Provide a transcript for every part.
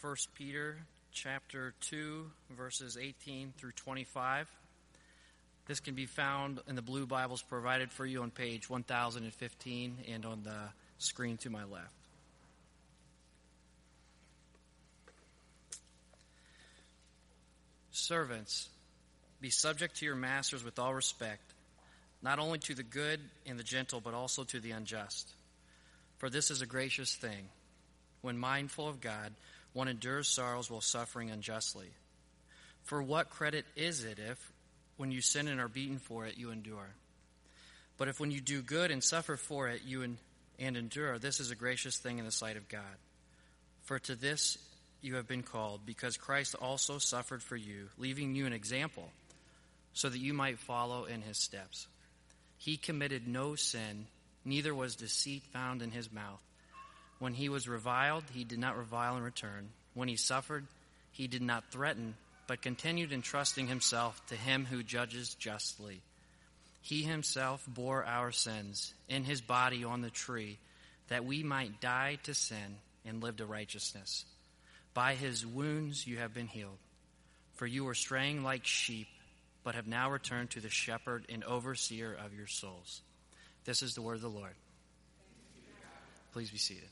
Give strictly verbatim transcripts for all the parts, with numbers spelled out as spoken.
First Peter chapter two, verses eighteen through twenty-five. This can be found in the blue Bibles provided for you on page one thousand fifteen and on the screen to my left. Servants, be subject to your masters with all respect, not only to the good and the gentle, but also to the unjust. For this is a gracious thing, when mindful of God, one endures sorrows while suffering unjustly. For what credit is it if, when you sin and are beaten for it, you endure? But if when you do good and suffer for it, you en- and endure, this is a gracious thing in the sight of God. For to this you have been called, because Christ also suffered for you, leaving you an example, so that you might follow in his steps. He committed no sin, neither was deceit found in his mouth. When he was reviled, he did not revile in return. When he suffered, he did not threaten, but continued entrusting himself to him who judges justly. He himself bore our sins in his body on the tree, that we might die to sin and live to righteousness. By his wounds you have been healed. For you were straying like sheep, but have now returned to the shepherd and overseer of your souls. This is the word of the Lord. Please be seated.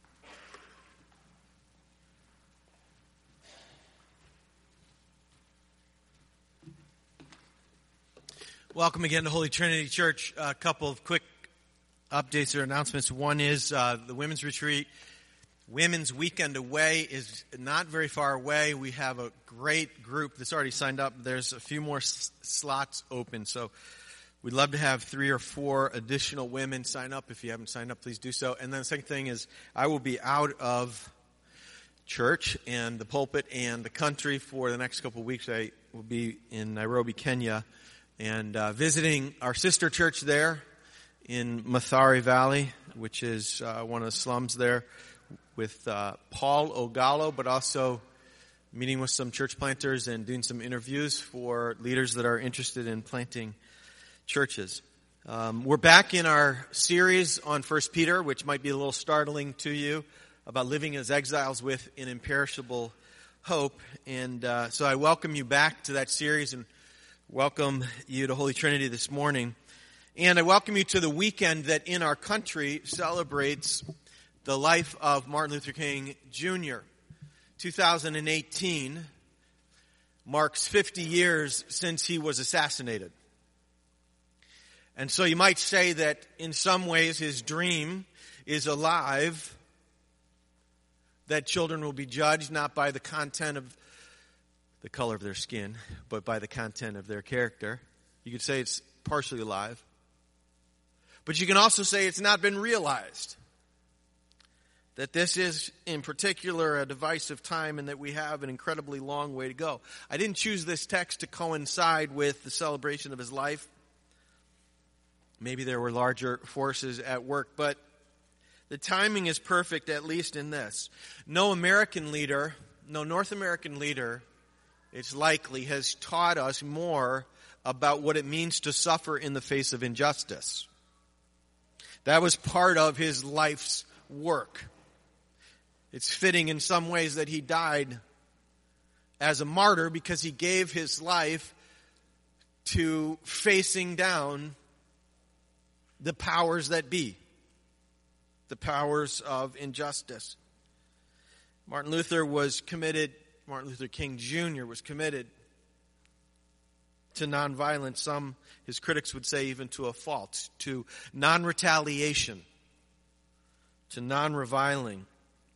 Welcome again to Holy Trinity Church. A couple of quick updates or announcements. One is uh, the women's retreat. Women's Weekend Away is not very far away. We have a great group that's already signed up. There's a few more s- slots open, so we'd love to have three or four additional women sign up. If you haven't signed up, please do so. And then the second thing is I will be out of church and the pulpit and the country for the next couple of weeks. I will be in Nairobi, Kenya, and uh, visiting our sister church there in Mathare Valley, which is uh, one of the slums there, with uh, Paul Ogalo, but also meeting with some church planters and doing some interviews for leaders that are interested in planting churches. Um, we're back in our series on First Peter, which might be a little startling to you, about living as exiles with an imperishable hope. And uh, so I welcome you back to that series and welcome you to Holy Trinity this morning. And I welcome you to the weekend that in our country celebrates the life of Martin Luther King Junior two thousand eighteen marks fifty years since he was assassinated. And so you might say that in some ways his dream is alive, that children will be judged not by the content of the color of their skin, but by the content of their character. You could say it's partially alive. But you can also say it's not been realized. That this is, in particular, a divisive time and that we have an incredibly long way to go. I didn't choose this text to coincide with the celebration of his life. Maybe there were larger forces at work, but the timing is perfect, at least in this. No American leader, no North American leader, it's likely, has taught us more about what it means to suffer in the face of injustice. That was part of his life's work. It's fitting in some ways that he died as a martyr because he gave his life to facing down the powers that be, the powers of injustice. Martin Luther was committed, Martin Luther King Junior was committed to nonviolence. Some, his critics would say even to a fault, to non-retaliation, to non-reviling.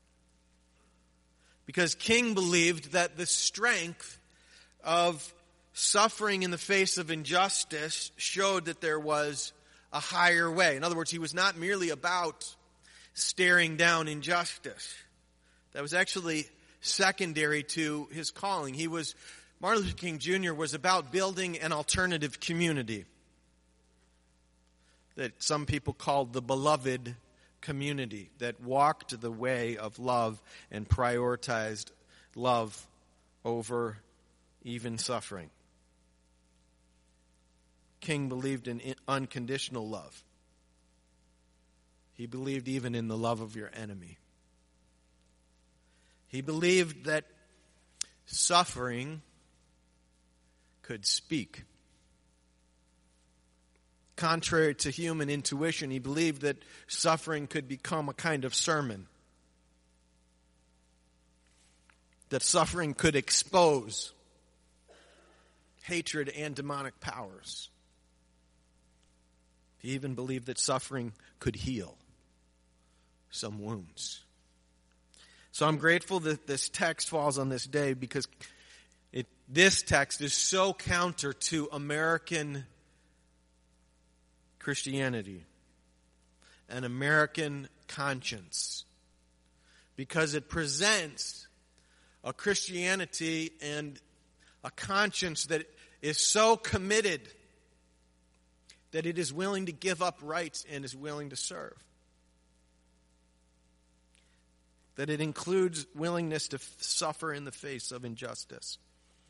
Because King believed that the strength of suffering in the face of injustice showed that there was a higher way. In other words, he was not merely about staring down injustice. That was actually secondary to his calling. He was, Martin Luther King Junior was about building an alternative community that some people called the beloved community, that walked the way of love and prioritized love over even suffering. King believed in unconditional love. He believed even in the love of your enemy. He believed that suffering could speak. Contrary to human intuition, he believed that suffering could become a kind of sermon. That suffering could expose hatred and demonic powers. He even believed that suffering could heal some wounds. So I'm grateful that this text falls on this day, because it, this text is so counter to American Christianity and American conscience, because it presents a Christianity and a conscience that is so committed that it is willing to give up rights and is willing to serve. That it includes willingness to f- suffer in the face of injustice.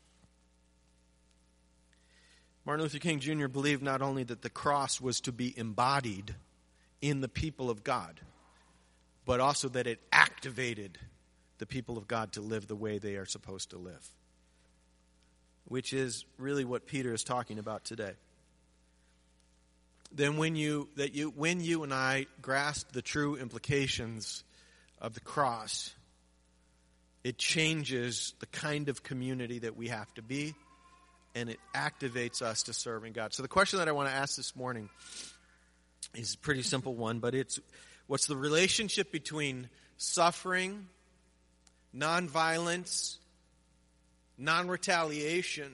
Martin Luther King Junior believed not only that the cross was to be embodied in the people of God, but also that it activated the people of God to live the way they are supposed to live. Which is really what Peter is talking about today. Then when you that you when you and I grasp the true implications of the cross, it changes the kind of community that we have to be, and it activates us to serving God. So the question that I want to ask this morning is a pretty simple one, but it's, what's the relationship between suffering, nonviolence, non-retaliation,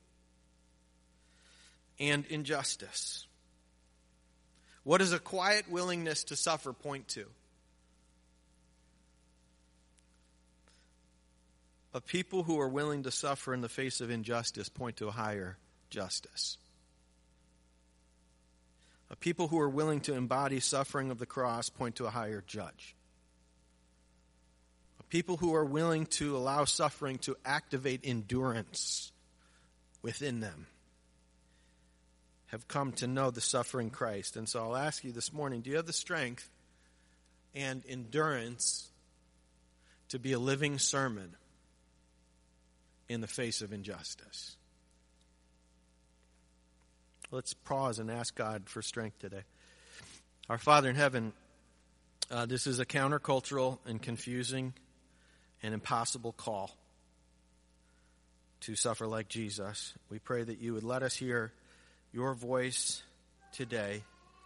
and injustice? What does a quiet willingness to suffer point to? A people who are willing to suffer in the face of injustice point to a higher justice. A people who are willing to embody suffering of the cross point to a higher judge. A people who are willing to allow suffering to activate endurance within them have come to know the suffering Christ. And so I'll ask you this morning, do you have the strength and endurance to be a living sermon in the face of injustice? Let's pause and ask God for strength today. Our Father in heaven, uh, this is a countercultural and confusing and impossible call to suffer like Jesus. We pray that you would let us hear your voice today.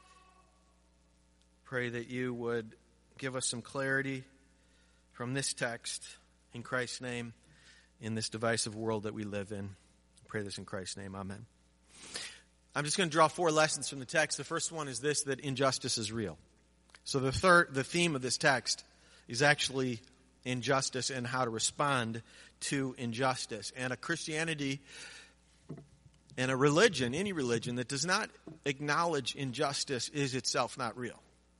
Pray that you would give us some clarity from this text, in Christ's name, in this divisive world that we live in. I pray this in Christ's name. Amen. I'm just going to draw four lessons from the text. The first one is this, that injustice is real. So the third, the theme of this text is actually injustice and how to respond to injustice. And a Christianity and a religion, any religion, that does not acknowledge injustice is itself not real.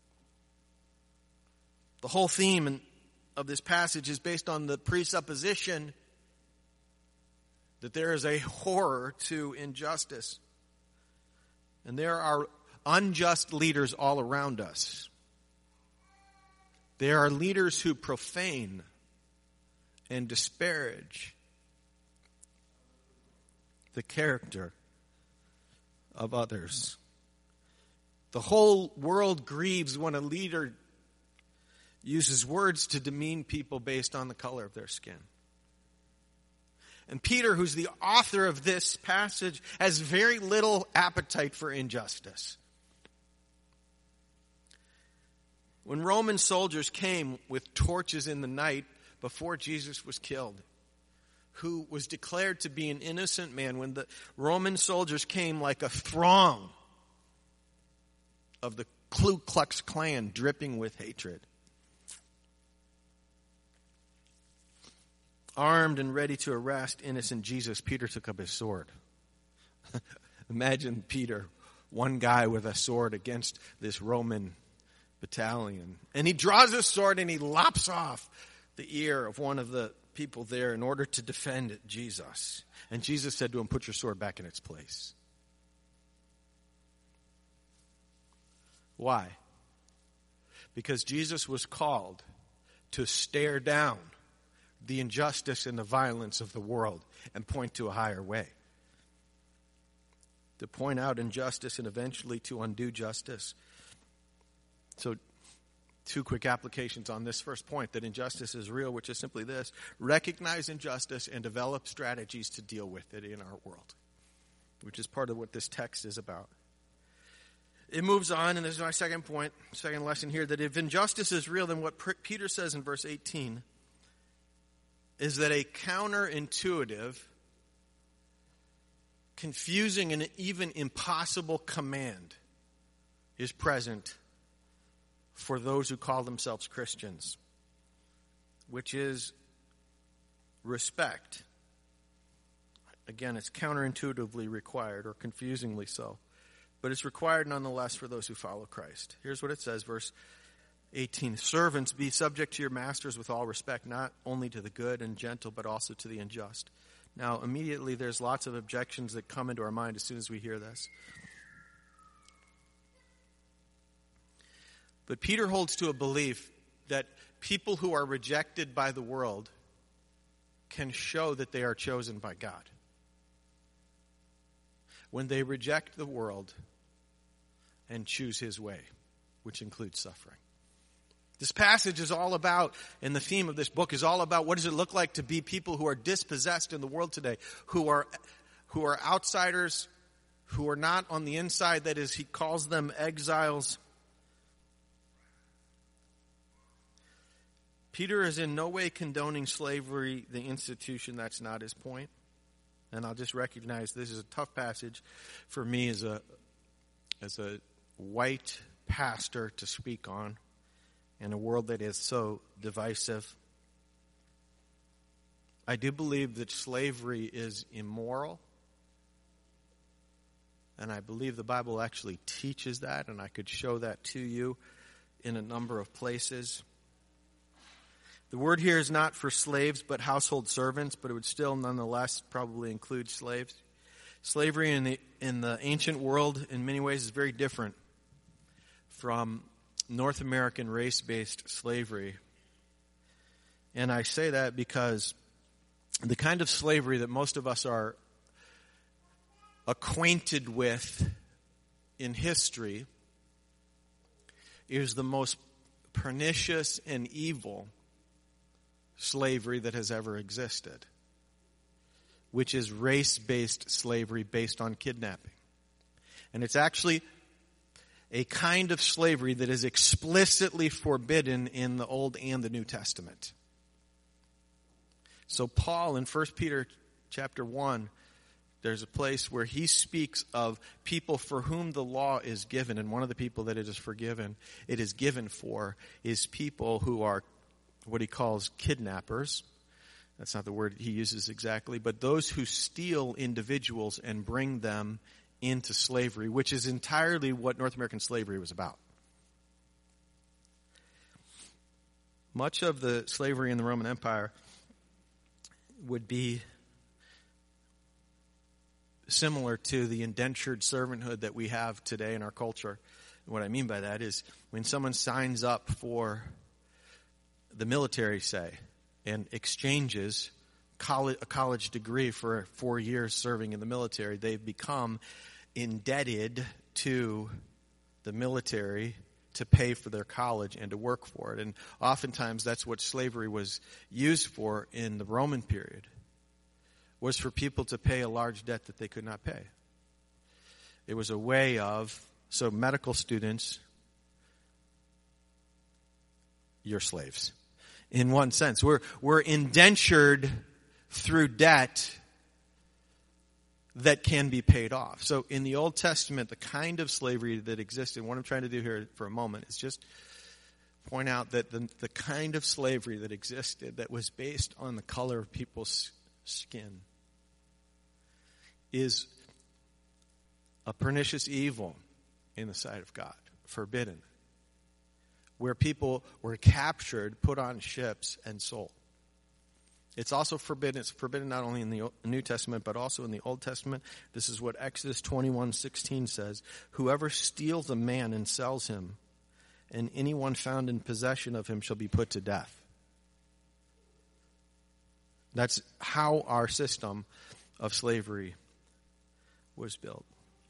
The whole theme of this passage is based on the presupposition that there is a horror to injustice. And there are unjust leaders all around us. There are leaders who profane and disparage the character of others. The whole world grieves when a leader uses words to demean people based on the color of their skin. And Peter, who's the author of this passage, has very little appetite for injustice. When Roman soldiers came with torches in the night before Jesus was killed, who was declared to be an innocent man, when the Roman soldiers came like a throng of the Ku Klux Klan dripping with hatred, armed and ready to arrest innocent Jesus, Peter took up his sword. Imagine Peter, one guy with a sword against this Roman battalion. And he draws his sword and he lops off the ear of one of the people there in order to defend Jesus. And Jesus said to him, "Put your sword back in its place." Why? Because Jesus was called to stare down the injustice and the violence of the world and point to a higher way. To point out injustice and eventually to undo justice. So, two quick applications on this first point, that injustice is real, which is simply this: recognize injustice and develop strategies to deal with it in our world, which is part of what this text is about. It moves on, and this is my second point, second lesson here, that if injustice is real, then what Peter says in verse eighteen is that a counterintuitive, confusing, and even impossible command is present for those who call themselves Christians, which is respect. Again, it's counterintuitively required, or confusingly so, but it's required nonetheless for those who follow Christ. Here's what it says, verse eighteen. Servants, be subject to your masters with all respect, not only to the good and gentle, but also to the unjust. Now, immediately there's lots of objections that come into our mind as soon as we hear this. But Peter holds to a belief that people who are rejected by the world can show that they are chosen by God. When they reject the world and choose his way, which includes suffering. This passage is all about, and the theme of this book is all about, what does it look like to be people who are dispossessed in the world today, who are who are outsiders, who are not on the inside, that is, he calls them exiles. Peter is in no way condoning slavery, the institution. That's not his point. And I'll just recognize this is a tough passage for me as a as a white pastor to speak on in a world that is so divisive. I do believe that slavery is immoral. And I believe the Bible actually teaches that, and I could show that to you in a number of places. The word here is not for slaves, but household servants, but it would still nonetheless probably include slaves. Slavery in the in the ancient world in many ways is very different from North American race-based slavery. And I say that because the kind of slavery that most of us are acquainted with in history is the most pernicious and evil slavery that has ever existed, which is race-based slavery based on kidnapping. And it's actually a kind of slavery that is explicitly forbidden in the Old and the New Testament. So Paul in First Peter chapter one, there's a place where he speaks of people for whom the law is given, and one of the people that it is forgiven, it is given for, is people who are what he calls kidnappers. That's not the word he uses exactly, but those who steal individuals and bring them into slavery, which is entirely what North American slavery was about. Much of the slavery in the Roman Empire would be similar to the indentured servanthood that we have today in our culture. And what I mean by that is when someone signs up for the military, say, and exchanges college, a college degree for four years serving in the military, they've become indebted to the military to pay for their college and to work for it. And oftentimes that's what slavery was used for in the Roman period, was for people to pay a large debt that they could not pay. It was a way of, so medical students, you're slaves. In one sense, we're we're indentured through debt that can be paid off. So in the Old Testament, the kind of slavery that existed, what I'm trying to do here for a moment is just point out that the, the kind of slavery that existed that was based on the color of people's skin is a pernicious evil in the sight of God, forbidden, where people were captured, put on ships, and sold. It's also forbidden. It's forbidden not only in the New Testament, but also in the Old Testament. This is what Exodus twenty-one sixteen says. Whoever steals a man and sells him, and anyone found in possession of him shall be put to death. That's how our system of slavery was built.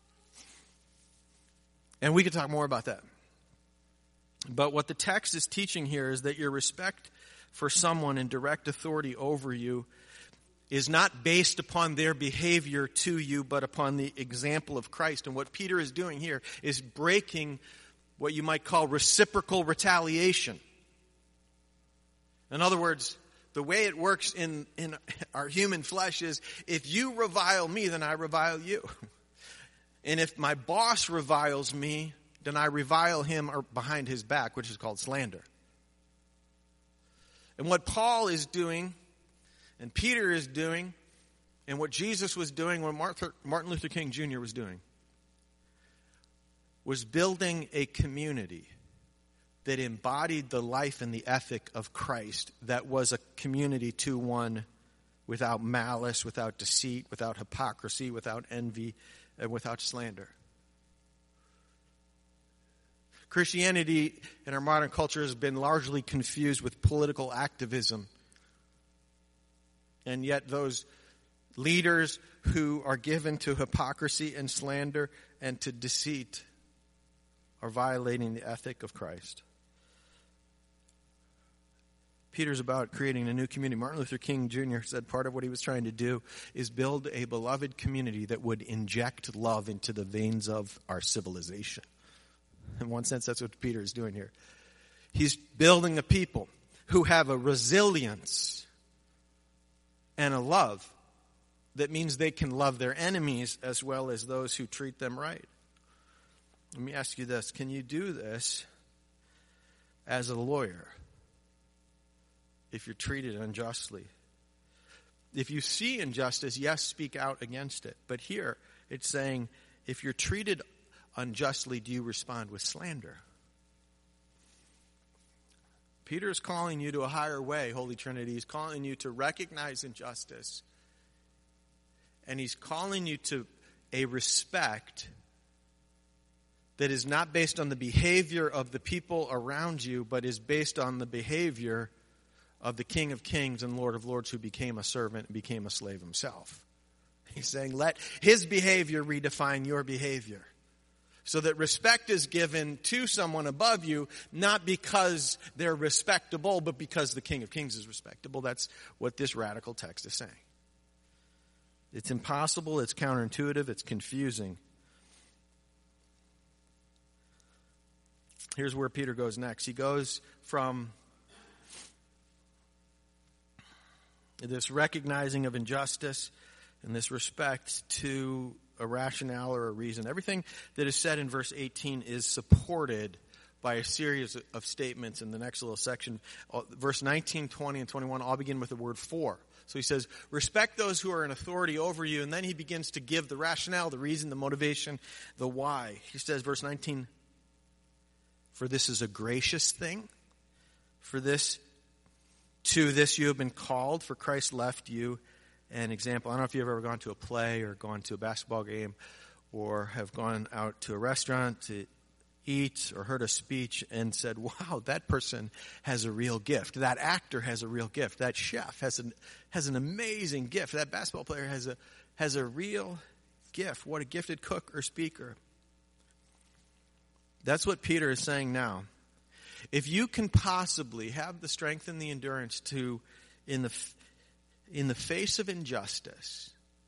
And we could talk more about that. But what the text is teaching here is that your respect for someone in direct authority over you is not based upon their behavior to you, but upon the example of Christ. And what Peter is doing here is breaking what you might call reciprocal retaliation. In other words, the way it works in, in our human flesh is, if you revile me, then I revile you. And if my boss reviles me, then I revile him or behind his back, which is called slander. And what Paul is doing, and Peter is doing, and what Jesus was doing, what Martin Luther King Junior was doing, was building a community that embodied the life and the ethic of Christ, that was a community to one without malice, without deceit, without hypocrisy, without envy, and without slander. Christianity in our modern culture has been largely confused with political activism. And yet those leaders who are given to hypocrisy and slander and to deceit are violating the ethic of Christ. Peter's about creating a new community. Martin Luther King Junior said part of what he was trying to do is build a beloved community that would inject love into the veins of our civilization. In one sense, that's what Peter is doing here. He's building a people who have a resilience and a love that means they can love their enemies as well as those who treat them right. Let me ask you this. Can you do this as a lawyer if you're treated unjustly? If you see injustice, yes, speak out against it. But here, it's saying, if you're treated unjustly, do you respond with slander? Peter is calling you to a higher way, Holy Trinity. He's calling you to recognize injustice. And he's calling you to a respect that is not based on the behavior of the people around you, but is based on the behavior of the King of Kings and Lord of Lords, who became a servant and became a slave himself. He's saying, let his behavior redefine your behavior. So that respect is given to someone above you, not because they're respectable, but because the King of Kings is respectable. That's what this radical text is saying. It's impossible, it's counterintuitive, it's confusing. Here's where Peter goes next. He goes from this recognizing of injustice and this respect to a rationale or a reason. Everything that is said in verse eighteen is supported by a series of statements in the next little section. Verse nineteen, twenty, and twenty-one all begin with the word for. So he says, respect those who are in authority over you, and then he begins to give the rationale, the reason, the motivation, the why. He says, verse nineteen, for this is a gracious thing. For this, to this you have been called, for Christ left you an example. I don't know if you've ever gone to a play or gone to a basketball game or have gone out to a restaurant to eat or heard a speech and said, wow, that person has a real gift. That actor has a real gift. That chef has an, has an amazing gift. That basketball player has a, has a real gift. What a gifted cook or speaker. That's what Peter is saying now. If you can possibly have the strength and the endurance to, in the in the face of injustice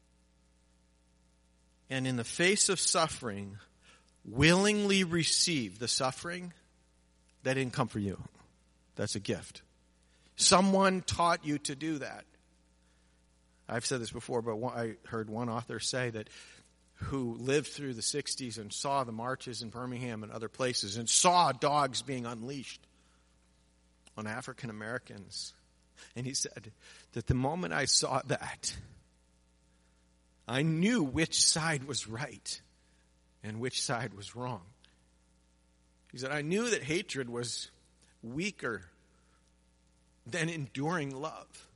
and in the face of suffering, willingly receive the suffering, that didn't come for you. That's a gift. Someone taught you to do that. I've said this before, but I heard one author say that who lived through the sixties and saw the marches in Birmingham and other places and saw dogs being unleashed on African Americans. And he said that the moment I saw that, I knew which side was right and which side was wrong. He said, I knew that hatred was weaker than enduring love.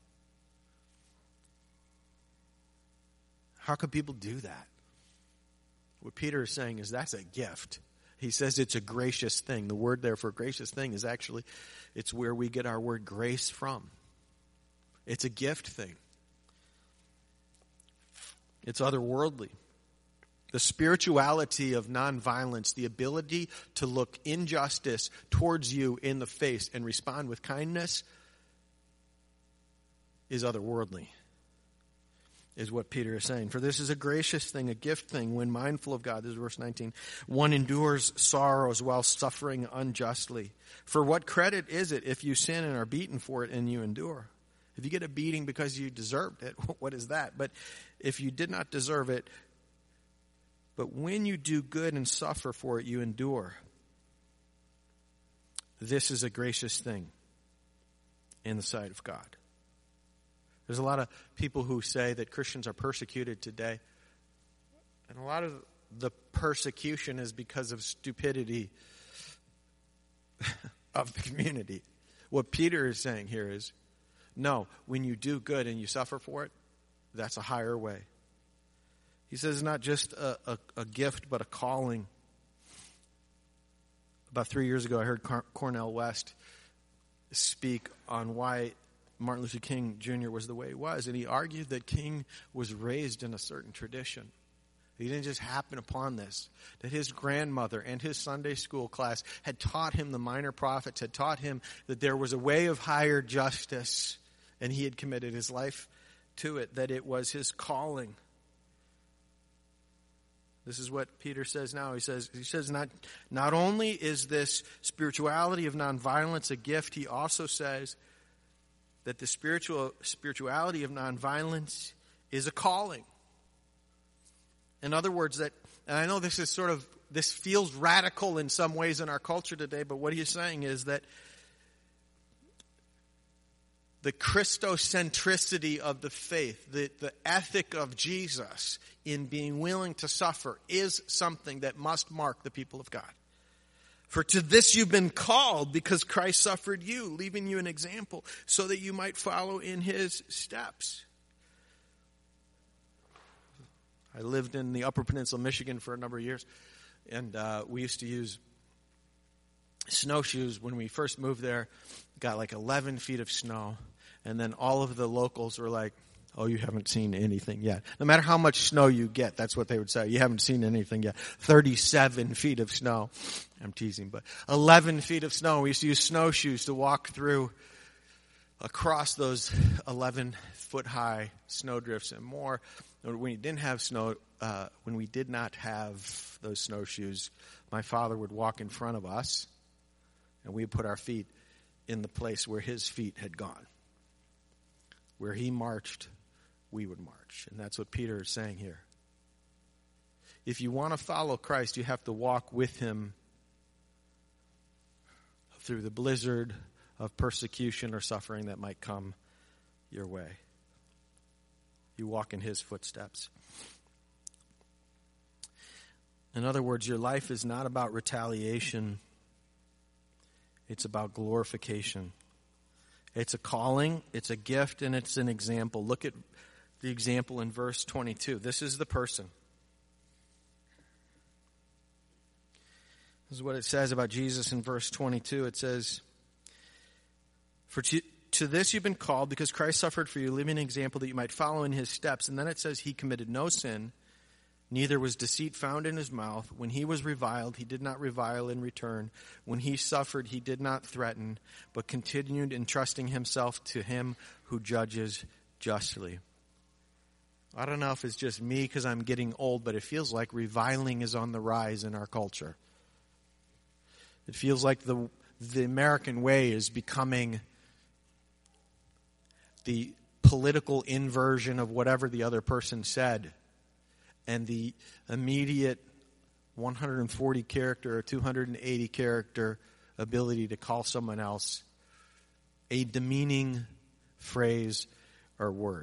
How could people do that? What Peter is saying is that's a gift. He says it's a gracious thing. The word there for gracious thing is actually, it's where we get our word grace from. It's a gift thing. It's otherworldly. The spirituality of nonviolence, the ability to look injustice towards you in the face and respond with kindness, is otherworldly, is what Peter is saying. For this is a gracious thing, a gift thing, when mindful of God. This is verse nineteen. One endures sorrows while suffering unjustly. For what credit is it if you sin and are beaten for it and you endure? If you get a beating because you deserved it, what is that? But if you did not deserve it, but when you do good and suffer for it, you endure. This is a gracious thing in the sight of God. There's a lot of people who say that Christians are persecuted today. And a lot of the persecution is because of stupidity of the community. What Peter is saying here is, no, when you do good and you suffer for it, that's a higher way. He says it's not just a, a, a gift, but a calling. About three years ago, I heard Car- Cornel West speak on why Martin Luther King Junior was the way he was. And he argued that King was raised in a certain tradition. He didn't just happen upon this. That his grandmother and his Sunday school class had taught him the minor prophets, had taught him that there was a way of higher justice, and he had committed his life to it, that it was his calling. This is what Peter says now. He says, he says not, not only is this spirituality of nonviolence a gift, he also says that the spiritual spirituality of nonviolence is a calling. In other words, that, and I know this is sort of, this feels radical in some ways in our culture today, but what he's saying is that the Christocentricity of the faith, the, the ethic of Jesus in being willing to suffer is something that must mark the people of God. For to this you've been called because Christ suffered you, leaving you an example so that you might follow in his steps. I lived in the Upper Peninsula, Michigan for a number of years, and uh, we used to use snowshoes when we first moved there. Got like eleven feet of snow, and then all of the locals were like, oh, you haven't seen anything yet. No matter how much snow you get, that's what they would say. You haven't seen anything yet. thirty-seven feet of snow. I'm teasing, but eleven feet of snow. We used to use snowshoes to walk through across those eleven foot high snow drifts and more. When we didn't have snow, uh, when we did not have those snowshoes, my father would walk in front of us, and we would put our feet in the place where his feet had gone. Where he marched, we would march. And that's what Peter is saying here. If you want to follow Christ, you have to walk with him through the blizzard of persecution or suffering that might come your way. You walk in his footsteps. In other words, your life is not about retaliation. It's about glorification. It's a calling, it's a gift, and it's an example. Look at the example in verse twenty-two. This is the person. This is what it says about Jesus in verse twenty-two. It says, For to, to this you've been called, because Christ suffered for you, leaving an example that you might follow in his steps. And then it says, he committed no sin, neither was deceit found in his mouth. When he was reviled, he did not revile in return. When he suffered, he did not threaten, but continued entrusting himself to him who judges justly. I don't know if it's just me because I'm getting old, but it feels like reviling is on the rise in our culture. It feels like the the American way is becoming the political inversion of whatever the other person said. And the immediate one hundred forty character or two hundred eighty character ability to call someone else a demeaning phrase or word.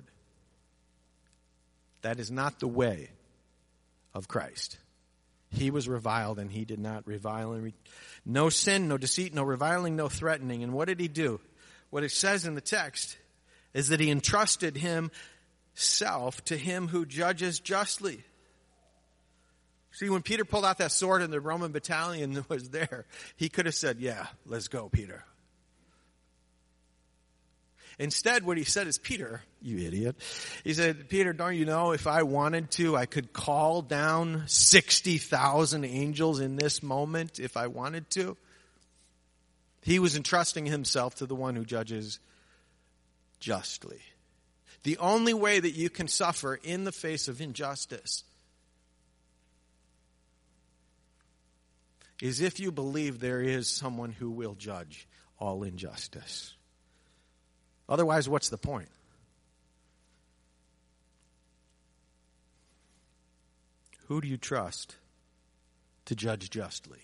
That is not the way of Christ. He was reviled and he did not revile. And re- no sin, no deceit, no reviling, no threatening. And what did he do? What it says in the text is that he entrusted himself to him who judges justly. See, when Peter pulled out that sword and the Roman battalion was there, he could have said, yeah, let's go, Peter. Instead, what he said is, Peter, you idiot. He said, Peter, don't you know if I wanted to, I could call down sixty thousand angels in this moment if I wanted to? He was entrusting himself to the one who judges justly. The only way that you can suffer in the face of injustice is if you believe there is someone who will judge all injustice. Otherwise, what's the point? Who do you trust to judge justly?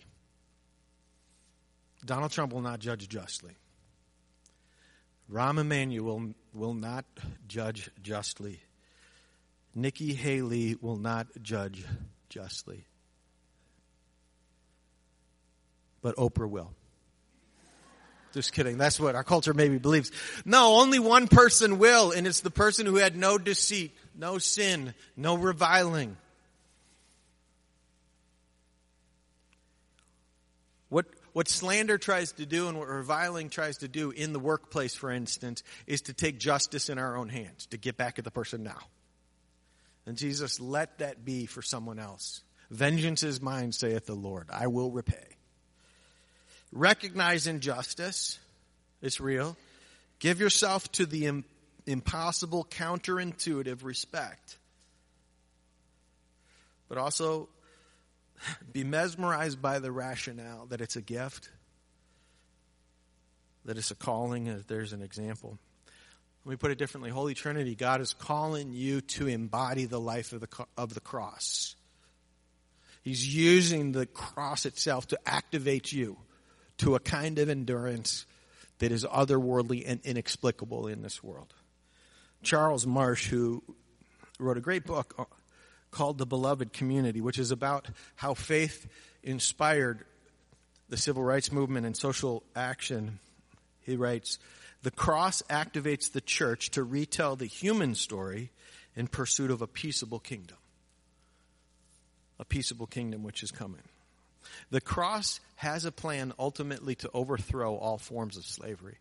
Donald Trump will not judge justly. Rahm Emanuel will not judge justly. Nikki Haley will not judge justly. But Oprah will. Just kidding. That's what our culture maybe believes. No, only one person will, and it's the person who had no deceit, no sin, no reviling. What what slander tries to do and what reviling tries to do in the workplace, for instance, is to take justice in our own hands, to get back at the person now. And Jesus, let that be for someone else. Vengeance is mine, saith the Lord. I will repay. Recognize injustice. It's real. Give yourself to the im- impossible, counterintuitive respect. But also be mesmerized by the rationale that it's a gift, that it's a calling, that there's an example. Let me put it differently. Holy Trinity, God is calling you to embody the life of the of the cross. He's using the cross itself to activate you to a kind of endurance that is otherworldly and inexplicable in this world. Charles Marsh, who wrote a great book called The Beloved Community, which is about how faith inspired the civil rights movement and social action, he writes, the cross activates the church to retell the human story in pursuit of a peaceable kingdom. A peaceable kingdom which is coming. The cross has a plan ultimately to overthrow all forms of slavery.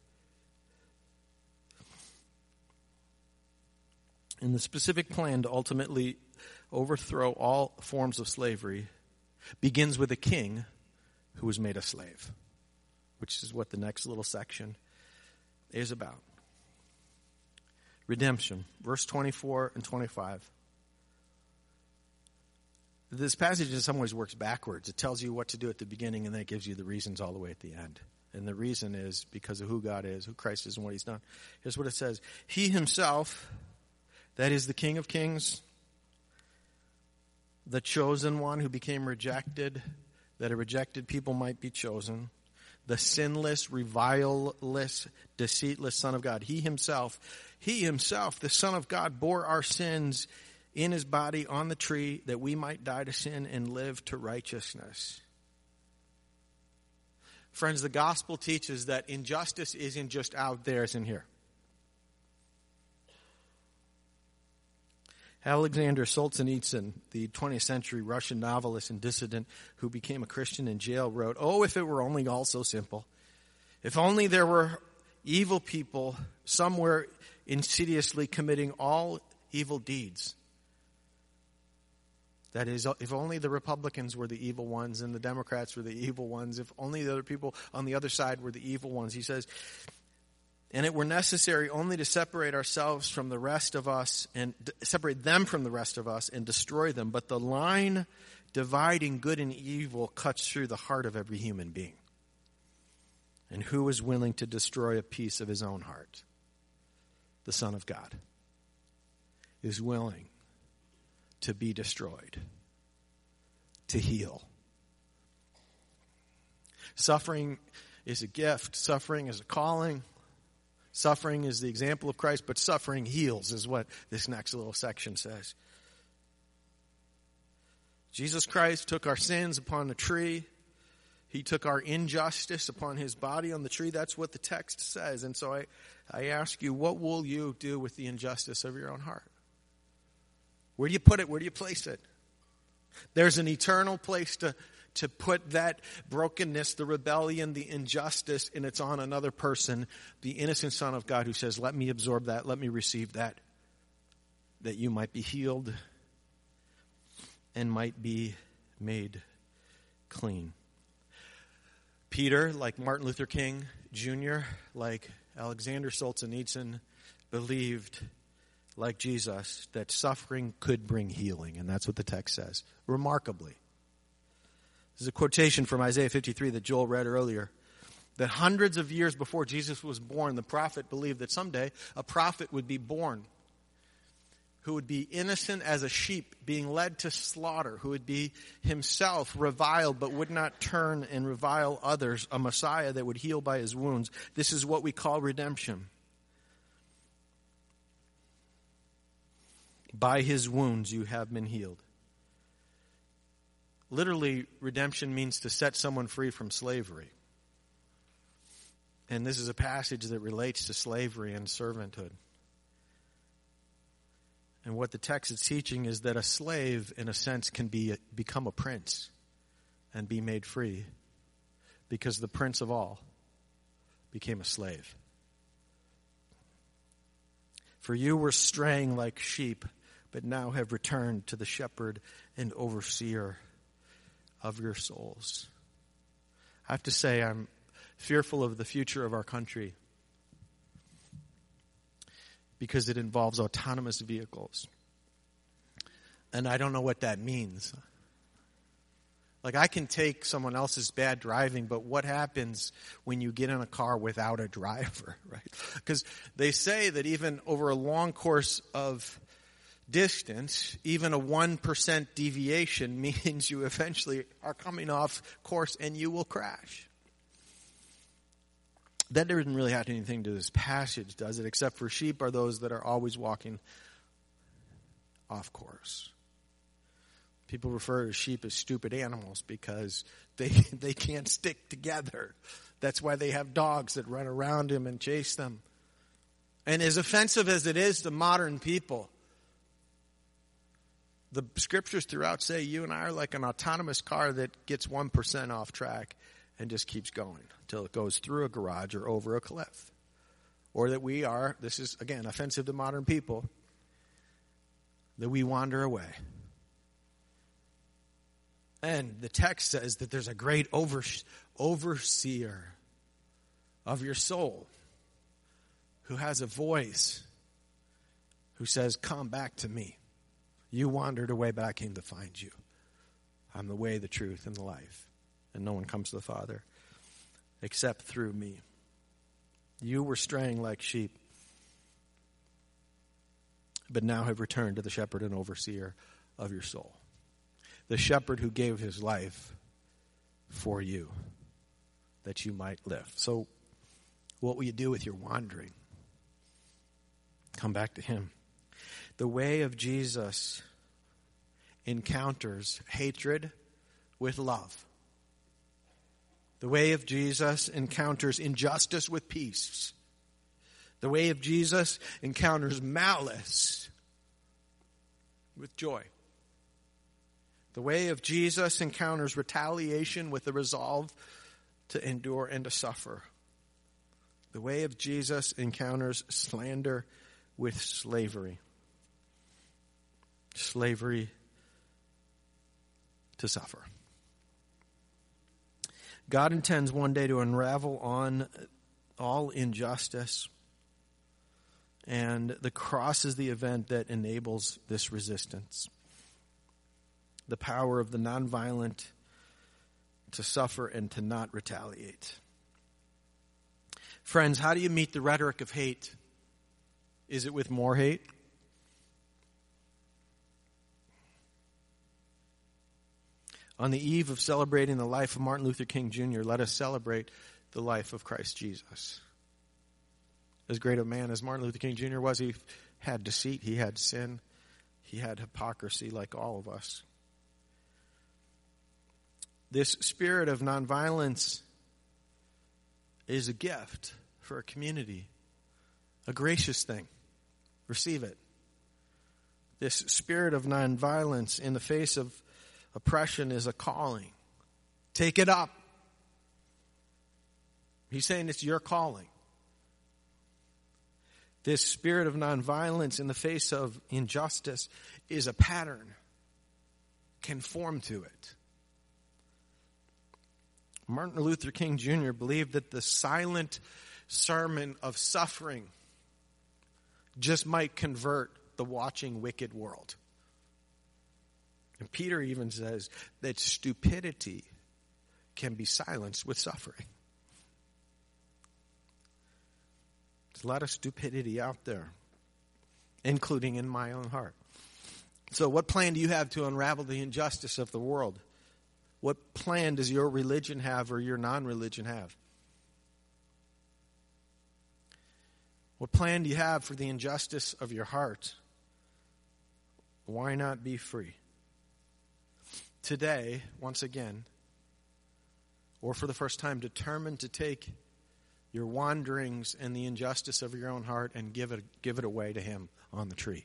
And the specific plan to ultimately overthrow all forms of slavery begins with a king who was made a slave, which is what the next little section is about. Redemption, verse twenty-four and twenty-five. This passage in some ways works backwards. It tells you what to do at the beginning, and then it gives you the reasons all the way at the end. And the reason is because of who God is, who Christ is, and what he's done. Here's what it says. He himself, that is the King of Kings, the chosen one who became rejected, that a rejected people might be chosen, the sinless, revileless, deceitless Son of God. He himself, he himself, the Son of God, bore our sins in his body on the tree that we might die to sin and live to righteousness. Friends, the gospel teaches that injustice isn't just out there, it's in here. Alexander Solzhenitsyn, the twentieth century Russian novelist and dissident who became a Christian in jail, wrote, "Oh, if it were only all so simple. If only there were evil people somewhere insidiously committing all evil deeds. That is, if only the Republicans were the evil ones and the Democrats were the evil ones, if only the other people on the other side were the evil ones." He says, and it were necessary only to separate ourselves from the rest of us and d- separate them from the rest of us and destroy them. But the line dividing good and evil cuts through the heart of every human being. And who is willing to destroy a piece of his own heart? The Son of God is willing to be destroyed, to heal. Suffering is a gift. Suffering is a calling. Suffering is the example of Christ, but suffering heals is what this next little section says. Jesus Christ took our sins upon the tree. He took our injustice upon his body on the tree. That's what the text says. And so I, I ask you, what will you do with the injustice of your own heart? Where do you put it? Where do you place it? There's an eternal place to, to put that brokenness, the rebellion, the injustice, and it's on another person, the innocent Son of God who says, let me absorb that, let me receive that, that you might be healed and might be made clean. Peter, like Martin Luther King Junior, like Alexander Solzhenitsyn, believed, like Jesus, that suffering could bring healing. And that's what the text says. Remarkably. This is a quotation from Isaiah fifty-three that Joel read earlier. That hundreds of years before Jesus was born, the prophet believed that someday a prophet would be born who would be innocent as a sheep being led to slaughter, who would be himself reviled but would not turn and revile others, a Messiah that would heal by his wounds. This is what we call redemption. By his wounds you have been healed. Literally, redemption means to set someone free from slavery. And this is a passage that relates to slavery and servanthood. And what the text is teaching is that a slave, in a sense, can be become a prince and be made free because the prince of all became a slave. For you were straying like sheep, but now have returned to the shepherd and overseer of your souls. I have to say, I'm fearful of the future of our country because it involves autonomous vehicles. And I don't know what that means. Like, I can take someone else's bad driving, but what happens when you get in a car without a driver, right? Because they say that even over a long course of distance, even a one percent deviation means you eventually are coming off course and you will crash. That doesn't really have anything to do with this passage, does it? Except for sheep are those that are always walking off course. People refer to sheep as stupid animals because they they can't stick together. That's why they have dogs that run around them and chase them. And as offensive as it is to modern people, the scriptures throughout say you and I are like an autonomous car that gets one percent off track and just keeps going until it goes through a garage or over a cliff. Or that we are, this is, again, offensive to modern people, that we wander away. And the text says that there's a great over, overseer of your soul who has a voice who says, come back to me. You wandered away, but I came to find you. I'm the way, the truth, and the life. And no one comes to the Father except through me. You were straying like sheep, but now have returned to the shepherd and overseer of your soul. The shepherd who gave his life for you, that you might live. So what will you do with your wandering? Come back to him. The way of Jesus encounters hatred with love. The way of Jesus encounters injustice with peace. The way of Jesus encounters malice with joy. The way of Jesus encounters retaliation with the resolve to endure and to suffer. The way of Jesus encounters slander with slavery. Slavery to suffer. God intends one day to unravel on all injustice, and the cross is the event that enables this resistance. The power of the nonviolent to suffer and to not retaliate. Friends, how do you meet the rhetoric of hate? Is it with more hate? On the eve of celebrating the life of Martin Luther King Junior, let us celebrate the life of Christ Jesus. As great a man as Martin Luther King Junior was, he had deceit, he had sin, he had hypocrisy like all of us. This spirit of nonviolence is a gift for a community, a gracious thing. Receive it. This spirit of nonviolence in the face of oppression is a calling Take it up. He's saying it's your calling. This spirit of nonviolence in the face of injustice is a pattern. Conform to it. Martin Luther King Junior believed that the silent sermon of suffering just might convert the watching wicked world. And Peter even says that stupidity can be silenced with suffering. There's a lot of stupidity out there, including in my own heart. So what plan do you have to unravel the injustice of the world? What plan does your religion have or your non-religion have? What plan do you have for the injustice of your heart? Why not be free? Today, once again, or for the first time, determine to take your wanderings and the injustice of your own heart and give it, give it away to Him on the tree.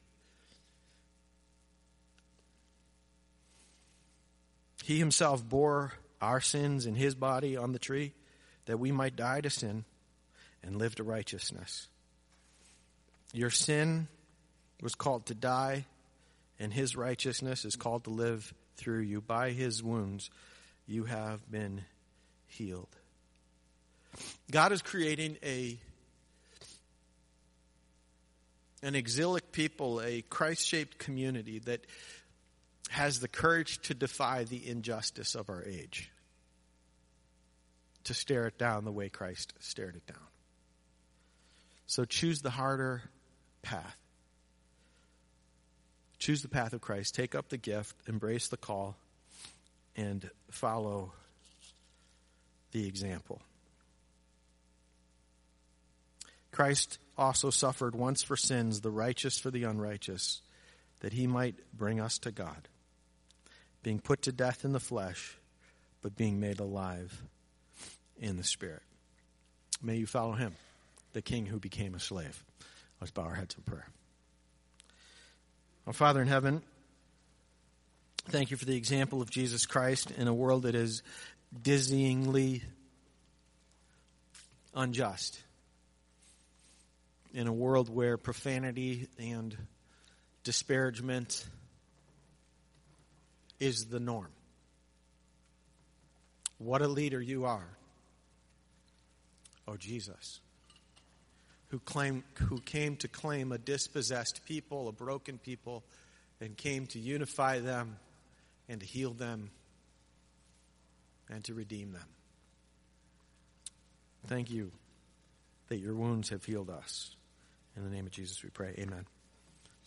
He Himself bore our sins in His body on the tree that we might die to sin and live to righteousness. Your sin was called to die, and His righteousness is called to live through you. By His wounds you have been healed. God is creating a an exilic people, a Christ-shaped community that has the courage to defy the injustice of our age, to stare it down the way Christ stared it down. So choose the harder path. Choose the path of Christ. Take up the gift, embrace the call, and follow the example. Christ also suffered once for sins, the righteous for the unrighteous, that He might bring us to God, being put to death in the flesh, but being made alive in the Spirit. May you follow Him, the King who became a slave. Let's bow our heads in prayer. Our Father in heaven, thank you for the example of Jesus Christ in a world that is dizzyingly unjust. In a world where profanity and disparagement is the norm. What a leader you are, oh Jesus, who claim, who came to claim a dispossessed people, a broken people, and came to unify them and to heal them and to redeem them. Thank you that your wounds have healed us. In the name of Jesus we pray. Amen.